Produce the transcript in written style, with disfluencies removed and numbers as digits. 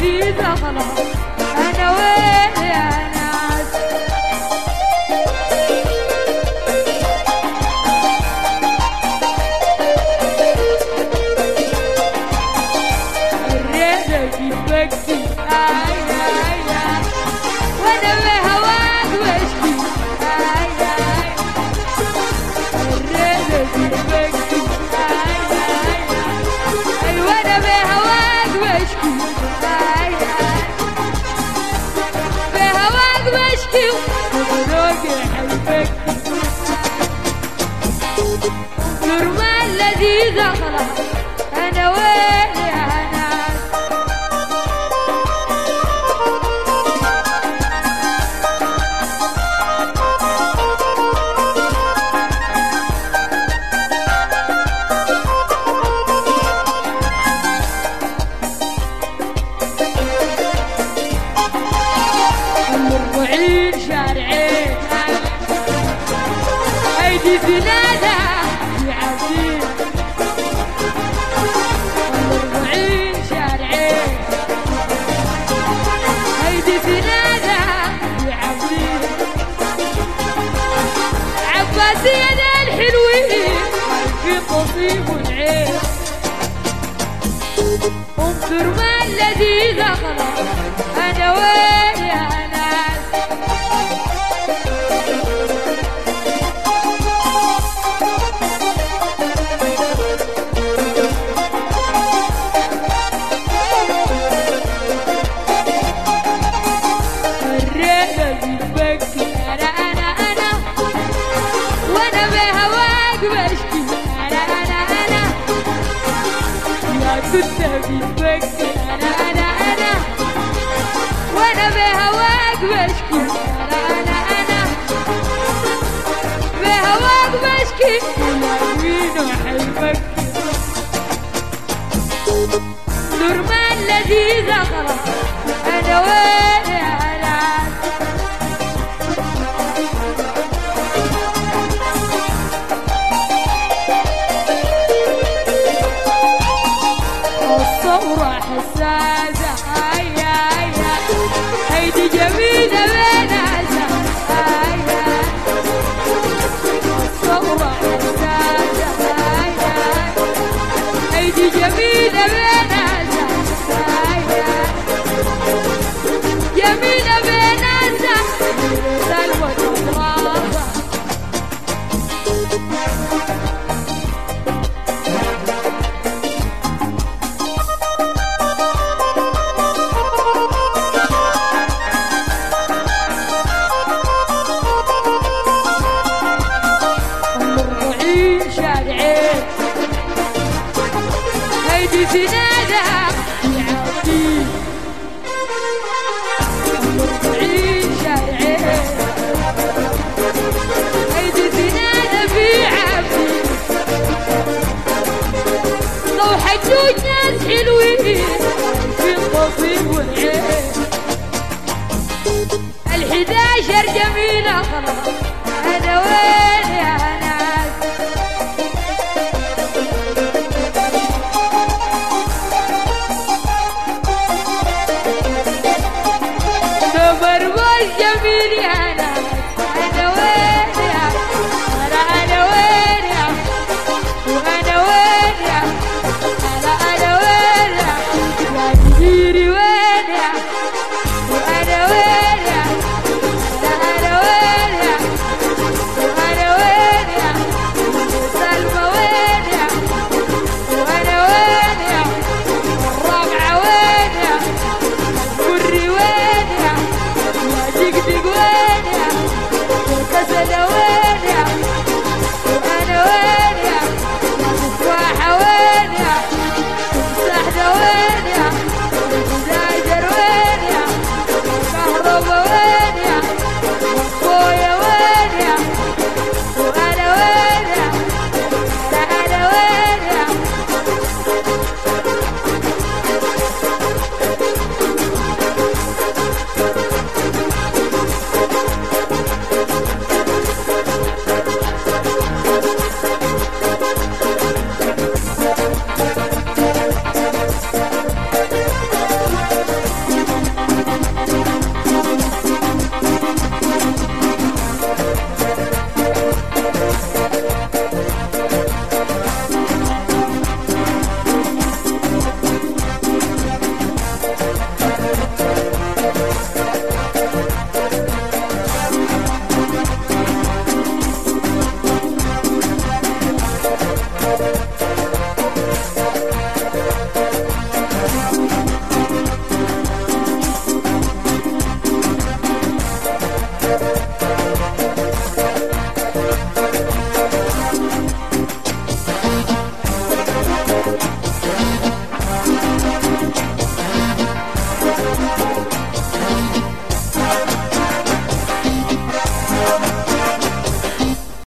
لذيذة خلاص أنا وين يا ناس. الريدة بيبكي وانا بهواك بشكي الريدة بيبكي وانا بهواك بشكي بهواك بشكي وبروقي حبكي نورمال لذيذة خلاص أنا وين يا ناس. الأربعين شارعين أيدي زنادة في عبدين. الأربعين شارعين أيدي زنادة في عبدين. عباسية الحلوين في قصيب العين انظر ما لذيذة خلاص أنا وين يا ناس. الريدة بيبكي أنا وأنا بهواك بشكي أنا يا كنت بيبكي أنا وأنا بهواك بشكي أنا بهواك بشكي والعوين وحبكي نورمال لذيذة خلاص أنا وين يا ناس. الثورة حساسة